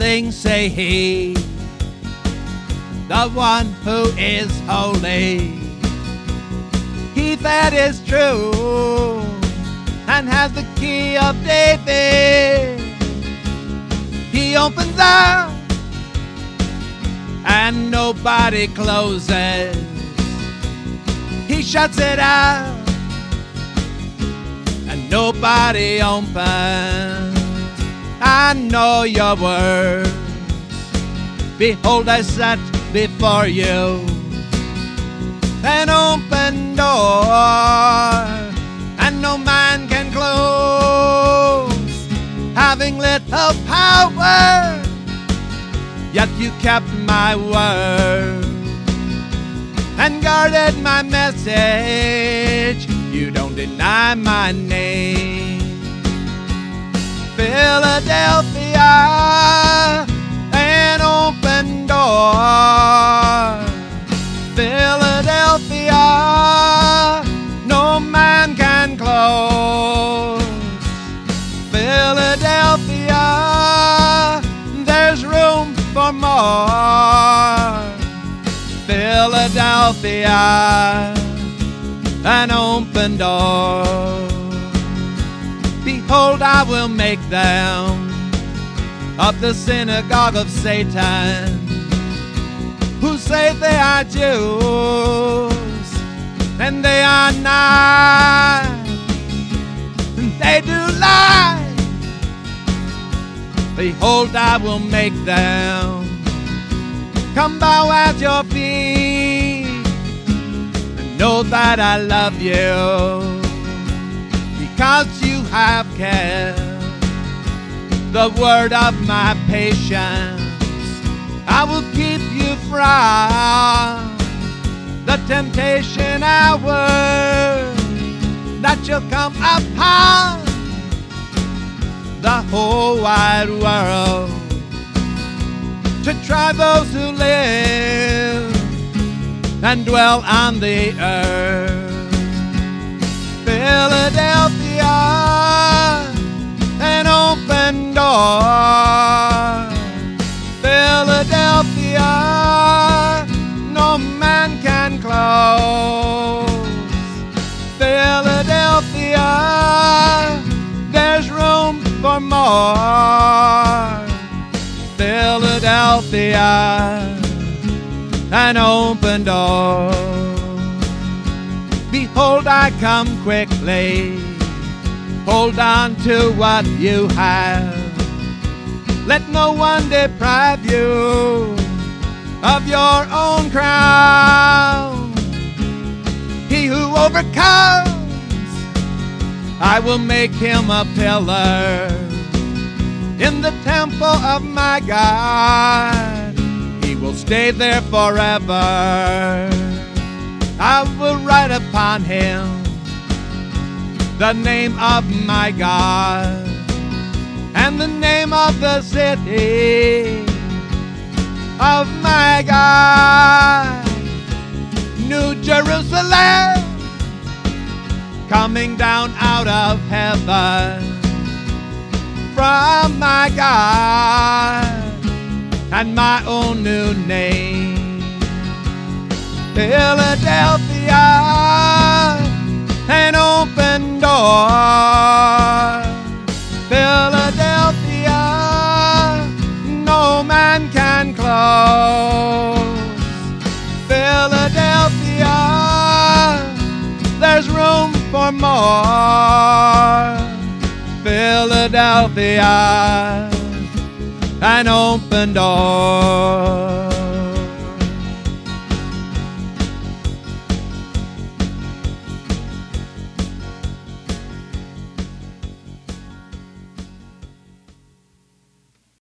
things say he, the one who is holy. He that is true and has the key of David. He opens up and nobody closes. He shuts it out and nobody opens. I know your words. Behold, I set before you an open door, and no man can close. Having little power, yet you kept my word and guarded my message. You don't deny my name. Philadelphia, an open door. Philadelphia, no man can close. Philadelphia, there's room for more. Philadelphia, an open door. Behold, I will make them of the synagogue of Satan, who say they are Jews, and they are not. They do lie. Behold, I will make them come bow at your feet and know that I love you, because you have kept the word of my patience. I will keep you from the temptation hour that shall come upon the whole wide world, to try those who live and dwell on the earth. Philadelphia, an open door. Philadelphia, no man can close. Philadelphia, there's room for more. Philadelphia, an open door. Behold, I come quickly. Hold on to what you have. Let no one deprive you of your own crown. He who overcomes, I will make him a pillar in the temple of my God. He will stay there forever. I will write upon him the name of my God and the name of the city of my God. New Jerusalem, coming down out of heaven from my God, and my own new name. Philadelphia, an open door. Philadelphia, no man can close. Philadelphia, there's room for more. Philadelphia, an open door.